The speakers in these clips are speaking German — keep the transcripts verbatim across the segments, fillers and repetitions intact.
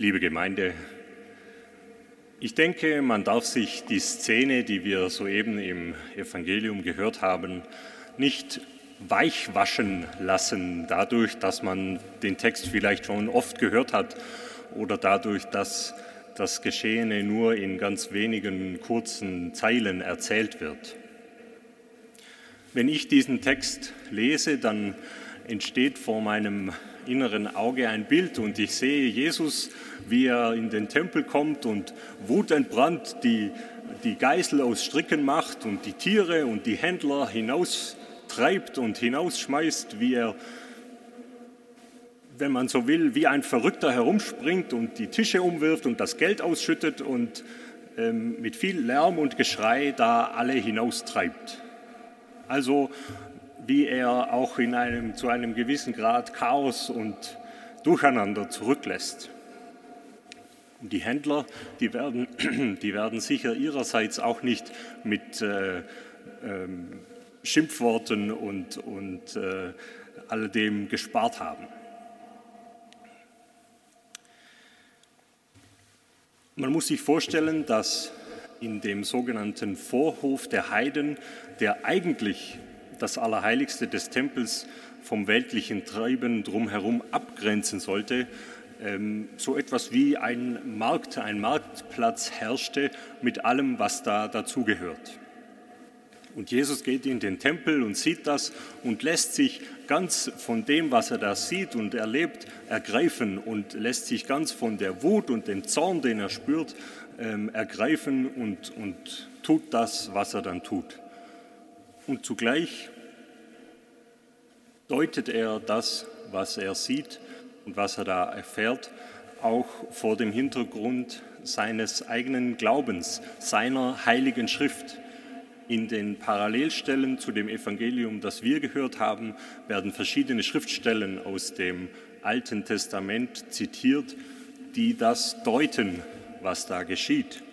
Liebe Gemeinde, ich denke, man darf sich die Szene, die wir soeben im Evangelium gehört haben, nicht weichwaschen lassen dadurch, dass man den Text vielleicht schon oft gehört hat oder dadurch, dass das Geschehene nur in ganz wenigen kurzen Zeilen erzählt wird. Wenn ich diesen Text lese, dann entsteht vor meinem inneren Auge ein Bild und ich sehe Jesus, wie er in den Tempel kommt und wutentbrannt die, die Geißel aus Stricken macht und die Tiere und die Händler hinaustreibt und hinausschmeißt, wie er, wenn man so will, wie ein Verrückter herumspringt und die Tische umwirft und das Geld ausschüttet und ähm, mit viel Lärm und Geschrei da alle hinaustreibt. Also wie er auch in einem, zu einem gewissen Grad Chaos und Durcheinander zurücklässt. Und die Händler, die werden, die werden sicher ihrerseits auch nicht mit äh, äh, Schimpfworten und, und äh, alledem gespart haben. Man muss sich vorstellen, dass in dem sogenannten Vorhof der Heiden, der eigentlich das Allerheiligste des Tempels vom weltlichen Treiben drumherum abgrenzen sollte, ähm, so etwas wie ein Markt, ein Marktplatz herrschte mit allem, was da dazugehört. Und Jesus geht in den Tempel und sieht das und lässt sich ganz von dem, was er da sieht und erlebt, ergreifen und lässt sich ganz von der Wut und dem Zorn, den er spürt, ähm, ergreifen und, und tut das, was er dann tut. Und zugleich deutet er das, was er sieht und was er da erfährt, auch vor dem Hintergrund seines eigenen Glaubens, seiner heiligen Schrift. In den Parallelstellen zu dem Evangelium, das wir gehört haben, werden verschiedene Schriftstellen aus dem Alten Testament zitiert, die das deuten, was da geschieht.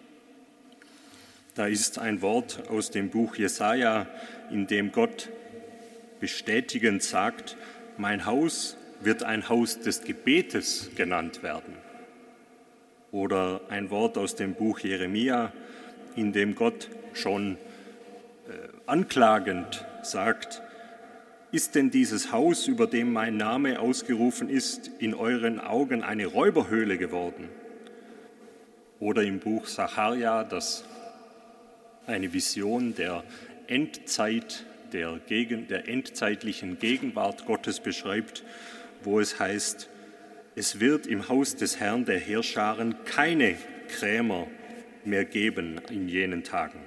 Da ist ein Wort aus dem Buch Jesaja, in dem Gott bestätigend sagt, mein Haus wird ein Haus des Gebetes genannt werden. Oder ein Wort aus dem Buch Jeremia, in dem Gott schon äh, anklagend sagt, ist denn dieses Haus, über dem mein Name ausgerufen ist, in euren Augen eine Räuberhöhle geworden? Oder im Buch Sacharja, das eine Vision der Endzeit, der, Gegen, der endzeitlichen Gegenwart Gottes beschreibt, wo es heißt, es wird im Haus des Herrn der Heerscharen keine Krämer mehr geben in jenen Tagen.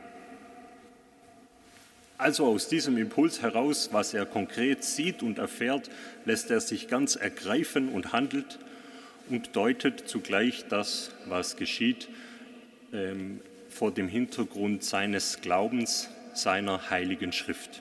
Also aus diesem Impuls heraus, was er konkret sieht und erfährt, lässt er sich ganz ergreifen und handelt und deutet zugleich das, was geschieht, ähm, vor dem Hintergrund seines Glaubens, seiner heiligen Schrift.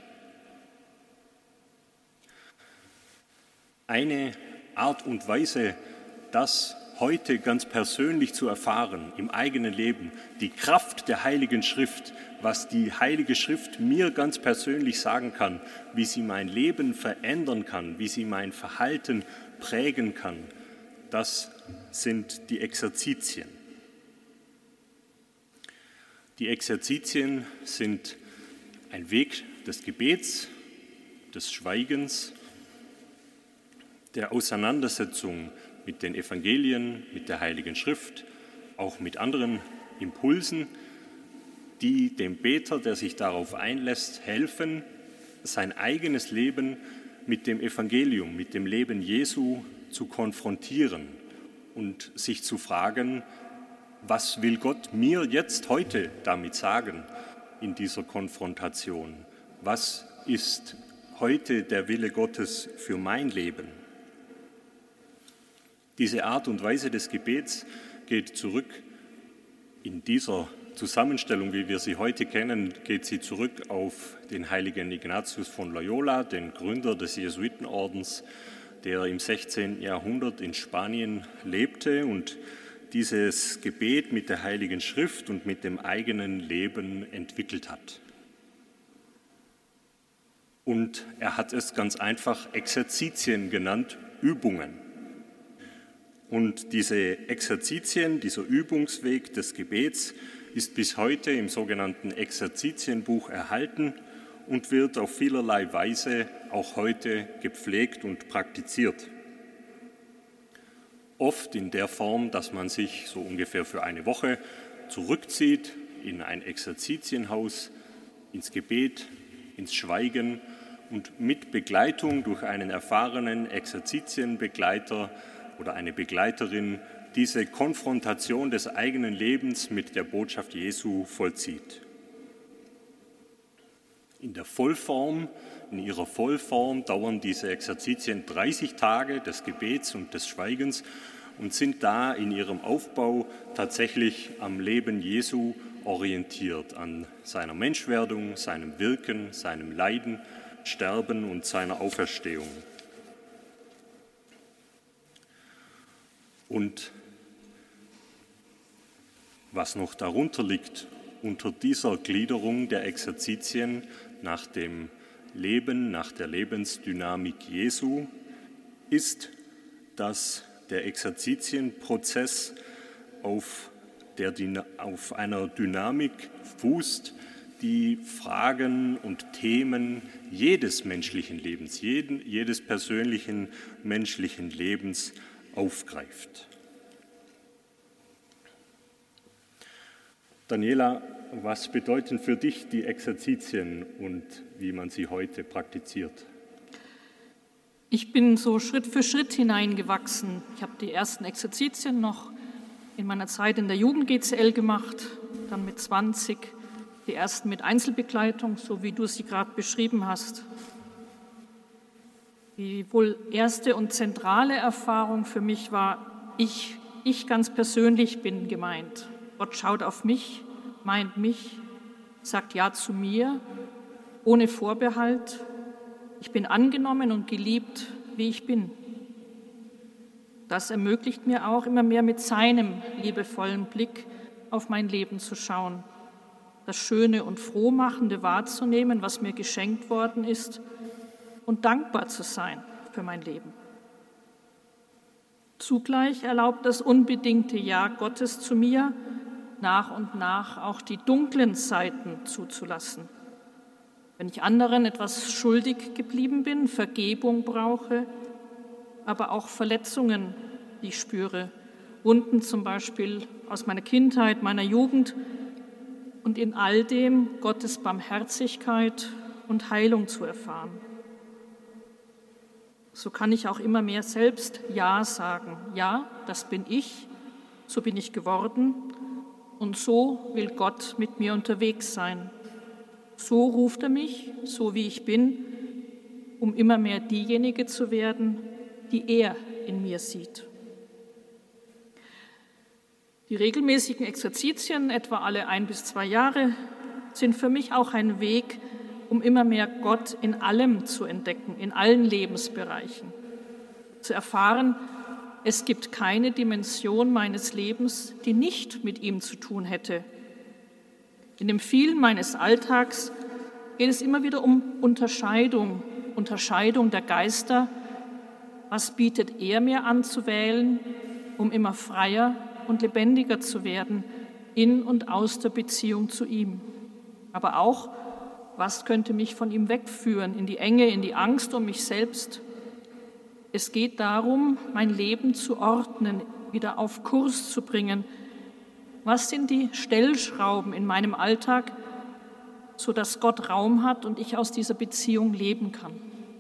Eine Art und Weise, das heute ganz persönlich zu erfahren, im eigenen Leben, die Kraft der Heiligen Schrift, was die Heilige Schrift mir ganz persönlich sagen kann, wie sie mein Leben verändern kann, wie sie mein Verhalten prägen kann, das sind die Exerzitien. Die Exerzitien sind ein Weg des Gebets, des Schweigens, der Auseinandersetzung mit den Evangelien, mit der Heiligen Schrift, auch mit anderen Impulsen, die dem Beter, der sich darauf einlässt, helfen, sein eigenes Leben mit dem Evangelium, mit dem Leben Jesu zu konfrontieren und sich zu fragen, was will Gott mir jetzt heute damit sagen in dieser Konfrontation? Was ist heute der Wille Gottes für mein Leben? Diese Art und Weise des Gebets geht zurück in dieser Zusammenstellung, wie wir sie heute kennen, geht sie zurück auf den heiligen Ignatius von Loyola, den Gründer des Jesuitenordens, der im sechzehnten Jahrhundert in Spanien lebte und dieses Gebet mit der Heiligen Schrift und mit dem eigenen Leben entwickelt hat. Und er hat es ganz einfach Exerzitien genannt, Übungen. Und diese Exerzitien, dieser Übungsweg des Gebets ist bis heute im sogenannten Exerzitienbuch erhalten und wird auf vielerlei Weise auch heute gepflegt und praktiziert. Oft in der Form, dass man sich so ungefähr für eine Woche zurückzieht in ein Exerzitienhaus, ins Gebet, ins Schweigen und mit Begleitung durch einen erfahrenen Exerzitienbegleiter oder eine Begleiterin diese Konfrontation des eigenen Lebens mit der Botschaft Jesu vollzieht. In der Vollform, in ihrer Vollform dauern diese Exerzitien dreißig Tage des Gebets und des Schweigens und sind da in ihrem Aufbau tatsächlich am Leben Jesu orientiert, an seiner Menschwerdung, seinem Wirken, seinem Leiden, Sterben und seiner Auferstehung. Und was noch darunter liegt, unter dieser Gliederung der Exerzitien nach dem Leben, nach der Lebensdynamik Jesu, ist, dass der Exerzitienprozess auf, der, auf einer Dynamik fußt, die Fragen und Themen jedes menschlichen Lebens, jeden, jedes persönlichen menschlichen Lebens aufgreift. Daniela, was bedeuten für dich die Exerzitien und wie man sie heute praktiziert? Ich bin so Schritt für Schritt hineingewachsen. Ich habe die ersten Exerzitien noch in meiner Zeit in der Jugend-G C L gemacht, dann mit zwanzig die ersten mit Einzelbegleitung, so wie du sie gerade beschrieben hast. Die wohl erste und zentrale Erfahrung für mich war, ich, ich ganz persönlich bin gemeint. Gott schaut auf mich, meint mich, sagt Ja zu mir, ohne Vorbehalt. Ich bin angenommen und geliebt, wie ich bin. Das ermöglicht mir auch, immer mehr mit seinem liebevollen Blick auf mein Leben zu schauen, das Schöne und Frohmachende wahrzunehmen, was mir geschenkt worden ist, und dankbar zu sein für mein Leben. Zugleich erlaubt das unbedingte Ja Gottes zu mir, nach und nach auch die dunklen Seiten zuzulassen. Wenn ich anderen etwas schuldig geblieben bin, Vergebung brauche, aber auch Verletzungen, die ich spüre, Wunden zum Beispiel aus meiner Kindheit, meiner Jugend, und in all dem Gottes Barmherzigkeit und Heilung zu erfahren. So kann ich auch immer mehr selbst Ja sagen. Ja, das bin ich, so bin ich geworden und so will Gott mit mir unterwegs sein. So ruft er mich, so wie ich bin, um immer mehr diejenige zu werden, die er in mir sieht. Die regelmäßigen Exerzitien, etwa alle ein bis zwei Jahre, sind für mich auch ein Weg, um immer mehr Gott in allem zu entdecken, in allen Lebensbereichen. Zu erfahren, es gibt keine Dimension meines Lebens, die nicht mit ihm zu tun hätte. In dem Vielen meines Alltags geht es immer wieder um Unterscheidung, Unterscheidung der Geister. Was bietet er mir an zu wählen, um immer freier und lebendiger zu werden in und aus der Beziehung zu ihm? Aber auch, was könnte mich von ihm wegführen, in die Enge, in die Angst um mich selbst? Es geht darum, mein Leben zu ordnen, wieder auf Kurs zu bringen. Was sind die Stellschrauben in meinem Alltag, sodass Gott Raum hat und ich aus dieser Beziehung leben kann?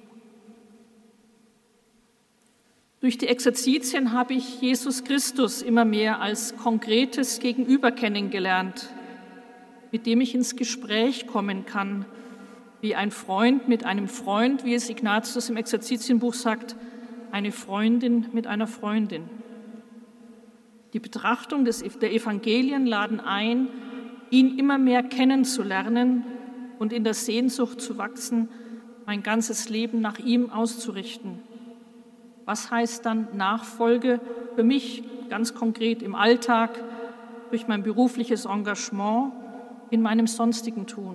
Durch die Exerzitien habe ich Jesus Christus immer mehr als konkretes Gegenüber kennengelernt, mit dem ich ins Gespräch kommen kann, wie ein Freund mit einem Freund, wie es Ignatius im Exerzitienbuch sagt, eine Freundin mit einer Freundin. Die Betrachtung des, der Evangelien laden ein, ihn immer mehr kennenzulernen und in der Sehnsucht zu wachsen, mein ganzes Leben nach ihm auszurichten. Was heißt dann Nachfolge für mich ganz konkret im Alltag, durch mein berufliches Engagement, in meinem sonstigen Tun?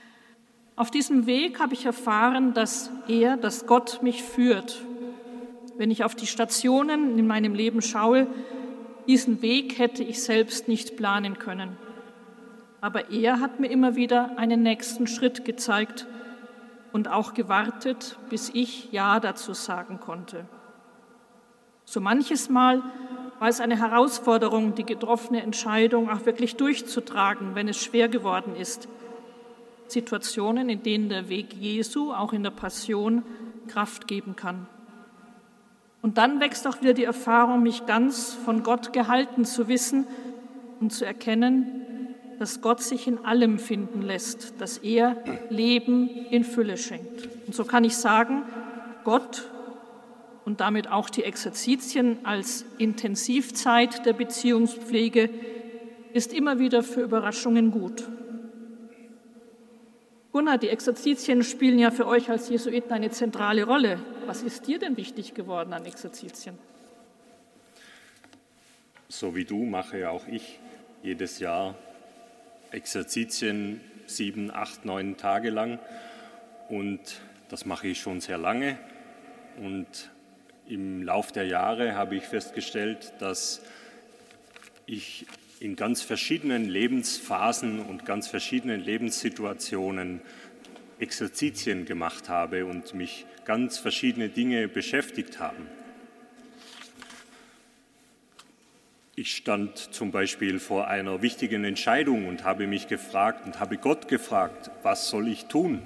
Auf diesem Weg habe ich erfahren, dass er, dass Gott mich führt, wenn ich auf die Stationen in meinem Leben schaue, diesen Weg hätte ich selbst nicht planen können. Aber er hat mir immer wieder einen nächsten Schritt gezeigt und auch gewartet, bis ich Ja dazu sagen konnte. So manches Mal war es eine Herausforderung, die getroffene Entscheidung auch wirklich durchzutragen, wenn es schwer geworden ist. Situationen, in denen der Weg Jesu auch in der Passion Kraft geben kann. Und dann wächst auch wieder die Erfahrung, mich ganz von Gott gehalten zu wissen und zu erkennen, dass Gott sich in allem finden lässt, dass er Leben in Fülle schenkt. Und so kann ich sagen, Gott und damit auch die Exerzitien als Intensivzeit der Beziehungspflege ist immer wieder für Überraschungen gut. Gunnar, die Exerzitien spielen ja für euch als Jesuiten eine zentrale Rolle. Was ist dir denn wichtig geworden an Exerzitien? So wie du mache ja auch ich jedes Jahr Exerzitien sieben, acht, neun Tage lang. Und das mache ich schon sehr lange. Und im Lauf der Jahre habe ich festgestellt, dass ich in ganz verschiedenen Lebensphasen und ganz verschiedenen Lebenssituationen Exerzitien gemacht habe und mich ganz verschiedene Dinge beschäftigt haben. Ich stand zum Beispiel vor einer wichtigen Entscheidung und habe mich gefragt und habe Gott gefragt, was soll ich tun?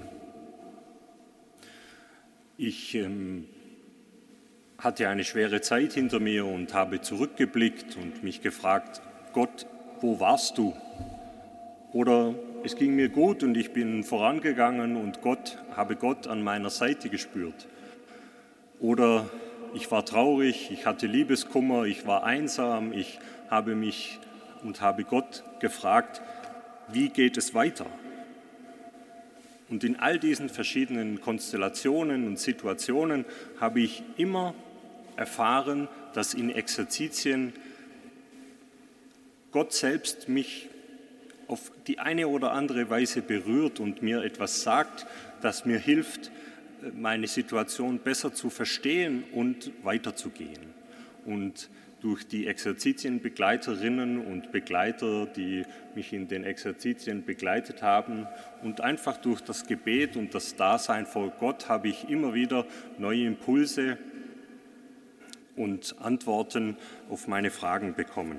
Ich ähm, hatte eine schwere Zeit hinter mir und habe zurückgeblickt und mich gefragt, Gott, wo warst du? Oder es ging mir gut und ich bin vorangegangen und Gott, habe Gott an meiner Seite gespürt. Oder ich war traurig, ich hatte Liebeskummer, ich war einsam, ich habe mich und habe Gott gefragt, wie geht es weiter? Und in all diesen verschiedenen Konstellationen und Situationen habe ich immer erfahren, dass in Exerzitien Gott selbst mich auf die eine oder andere Weise berührt und mir etwas sagt, das mir hilft, meine Situation besser zu verstehen und weiterzugehen. Und durch die Exerzitienbegleiterinnen und Begleiter, die mich in den Exerzitien begleitet haben und einfach durch das Gebet und das Dasein vor Gott habe ich immer wieder neue Impulse und Antworten auf meine Fragen bekommen.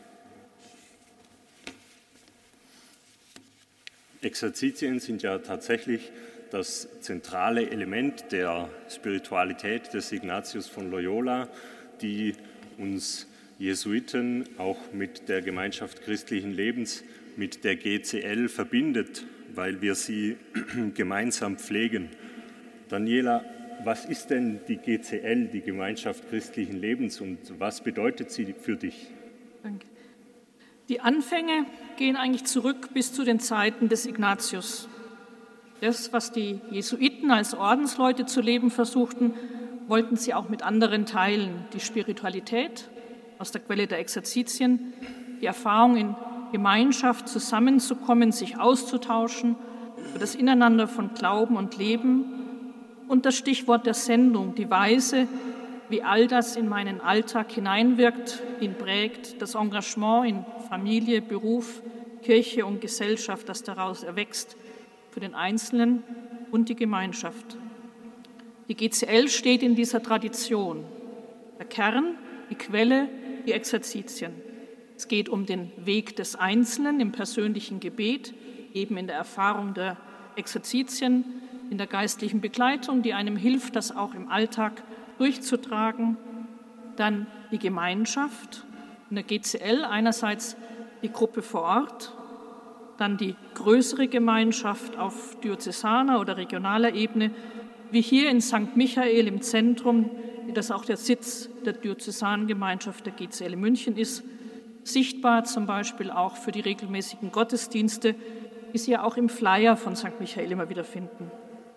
Exerzitien sind ja tatsächlich das zentrale Element der Spiritualität des Ignatius von Loyola, die uns Jesuiten auch mit der Gemeinschaft christlichen Lebens, mit der G C L verbindet, weil wir sie gemeinsam pflegen. Daniela, was ist denn die G C L, die Gemeinschaft christlichen Lebens, und was bedeutet sie für dich? Danke. Die Anfänge gehen eigentlich zurück bis zu den Zeiten des Ignatius. Das, was die Jesuiten als Ordensleute zu leben versuchten, wollten sie auch mit anderen teilen. Die Spiritualität aus der Quelle der Exerzitien, die Erfahrung in Gemeinschaft zusammenzukommen, sich auszutauschen, für das Ineinander von Glauben und Leben und das Stichwort der Sendung, die Weise, wie all das in meinen Alltag hineinwirkt, ihn prägt, das Engagement in Familie, Beruf, Kirche und Gesellschaft, das daraus erwächst, für den Einzelnen und die Gemeinschaft. Die G C L steht in dieser Tradition. Der Kern, die Quelle, die Exerzitien. Es geht um den Weg des Einzelnen im persönlichen Gebet, eben in der Erfahrung der Exerzitien, in der geistlichen Begleitung, die einem hilft, das auch im Alltag durchzutragen. Dann die Gemeinschaft, in der G C L einerseits die Gruppe vor Ort, dann die größere Gemeinschaft auf diözesaner oder regionaler Ebene, wie hier in Sankt Michael im Zentrum, wie das auch der Sitz der Diözesangemeinschaft der G C L in München ist, sichtbar zum Beispiel auch für die regelmäßigen Gottesdienste, die Sie ja auch im Flyer von Sankt Michael immer wieder finden.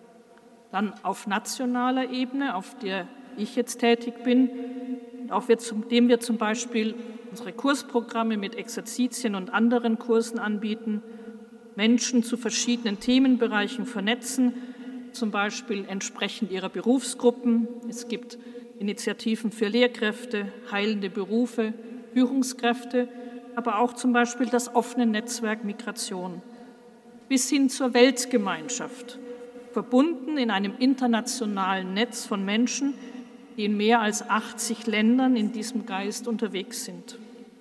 Dann auf nationaler Ebene, auf der ich jetzt tätig bin, auf dem wir zum Beispiel unsere Kursprogramme mit Exerzitien und anderen Kursen anbieten, Menschen zu verschiedenen Themenbereichen vernetzen, zum Beispiel entsprechend ihrer Berufsgruppen. Es gibt Initiativen für Lehrkräfte, heilende Berufe, Führungskräfte, aber auch zum Beispiel das offene Netzwerk Migration, bis hin zur Weltgemeinschaft, verbunden in einem internationalen Netz von Menschen, die in mehr als achtzig Ländern in diesem Geist unterwegs sind.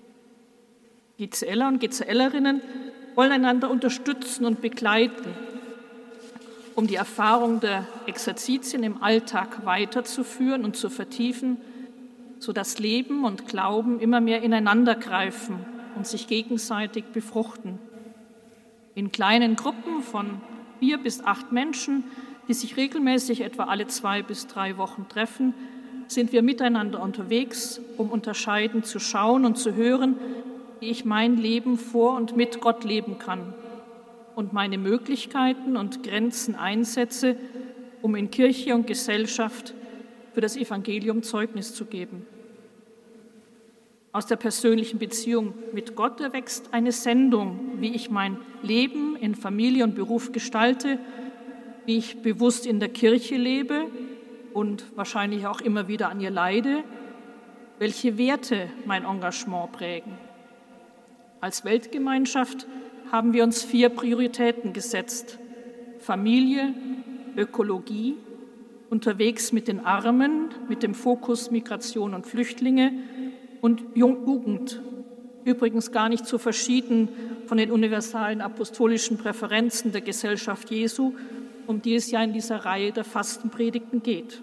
GCLer und GCLerinnen wollen einander unterstützen und begleiten, um die Erfahrung der Exerzitien im Alltag weiterzuführen und zu vertiefen, sodass Leben und Glauben immer mehr ineinandergreifen und sich gegenseitig befruchten. In kleinen Gruppen von vier bis acht Menschen, die sich regelmäßig etwa alle zwei bis drei Wochen treffen, sind wir miteinander unterwegs, um unterscheidend zu schauen und zu hören, wie ich mein Leben vor und mit Gott leben kann und meine Möglichkeiten und Grenzen einsetze, um in Kirche und Gesellschaft für das Evangelium Zeugnis zu geben. Aus der persönlichen Beziehung mit Gott erwächst eine Sendung, wie ich mein Leben in Familie und Beruf gestalte, wie ich bewusst in der Kirche lebe und wahrscheinlich auch immer wieder an ihr leide, welche Werte mein Engagement prägen. Als Weltgemeinschaft haben wir uns vier Prioritäten gesetzt: Familie, Ökologie, unterwegs mit den Armen, mit dem Fokus Migration und Flüchtlinge und Jugend, übrigens gar nicht so verschieden von den universalen apostolischen Präferenzen der Gesellschaft Jesu, um die es ja in dieser Reihe der Fastenpredigten geht.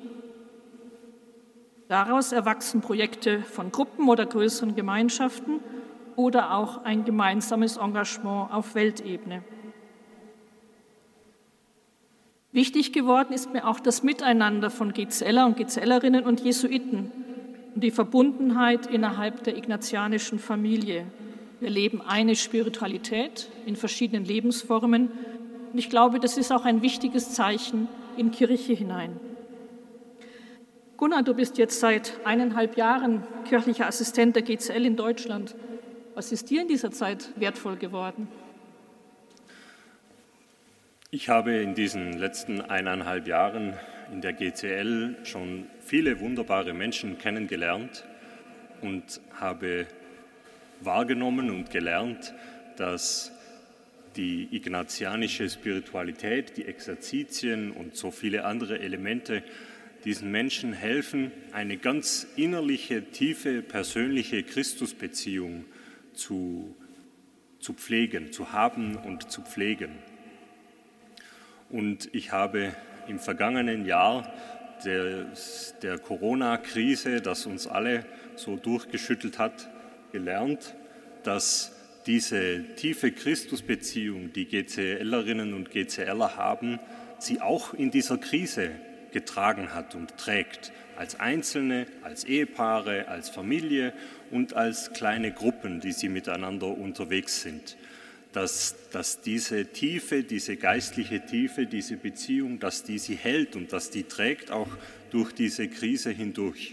Daraus erwachsen Projekte von Gruppen oder größeren Gemeinschaften oder auch ein gemeinsames Engagement auf Weltebene. Wichtig geworden ist mir auch das Miteinander von GCLer und GCLerinnen und Jesuiten und die Verbundenheit innerhalb der ignatianischen Familie. Wir leben eine Spiritualität in verschiedenen Lebensformen und ich glaube, das ist auch ein wichtiges Zeichen in Kirche hinein. Gunnar, du bist jetzt seit eineinhalb Jahren kirchlicher Assistent der G C L in Deutschland. Was ist dir in dieser Zeit wertvoll geworden? Ich habe in diesen letzten eineinhalb Jahren in der G C L schon viele wunderbare Menschen kennengelernt und habe wahrgenommen und gelernt, dass die ignatianische Spiritualität, die Exerzitien und so viele andere Elemente diesen Menschen helfen, eine ganz innerliche, tiefe, persönliche Christusbeziehung zu, zu pflegen, zu haben und zu pflegen. Und ich habe im vergangenen Jahr der, der Corona-Krise, das uns alle so durchgeschüttelt hat, gelernt, dass diese tiefe Christusbeziehung, die GCLerinnen und GCLer haben, sie auch in dieser Krise getragen hat und trägt, als Einzelne, als Ehepaare, als Familie und als kleine Gruppen, die sie miteinander unterwegs sind. Dass, dass diese Tiefe, diese geistliche Tiefe, diese Beziehung, dass die sie hält und dass die trägt auch durch diese Krise hindurch.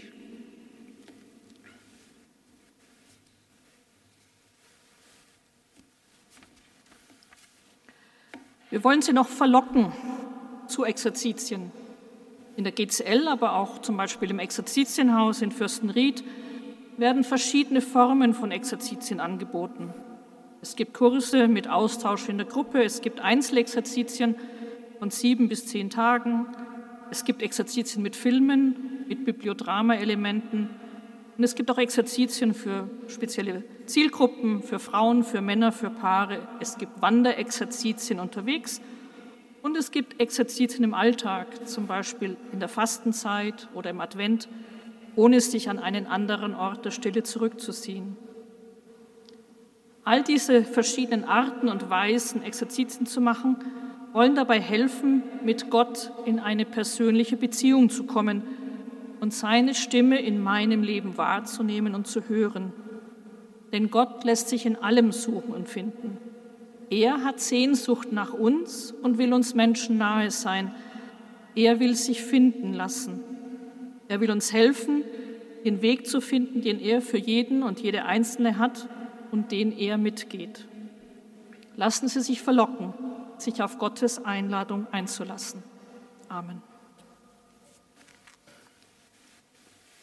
Wir wollen Sie noch verlocken zu Exerzitien. In der G C L, aber auch zum Beispiel im Exerzitienhaus in Fürstenried werden verschiedene Formen von Exerzitien angeboten. Es gibt Kurse mit Austausch in der Gruppe, es gibt Einzelexerzitien von sieben bis zehn Tagen, es gibt Exerzitien mit Filmen, mit Bibliodrama-Elementen und es gibt auch Exerzitien für spezielle Zielgruppen, für Frauen, für Männer, für Paare. Es gibt Wanderexerzitien unterwegs und es gibt Exerzitien im Alltag, zum Beispiel in der Fastenzeit oder im Advent, ohne sich an einen anderen Ort der Stille zurückzuziehen. All diese verschiedenen Arten und Weisen, Exerzitien zu machen, wollen dabei helfen, mit Gott in eine persönliche Beziehung zu kommen und seine Stimme in meinem Leben wahrzunehmen und zu hören. Denn Gott lässt sich in allem suchen und finden. Er hat Sehnsucht nach uns und will uns Menschen nahe sein. Er will sich finden lassen. Er will uns helfen, den Weg zu finden, den er für jeden und jede Einzelne hat und den er mitgeht. Lassen Sie sich verlocken, sich auf Gottes Einladung einzulassen. Amen.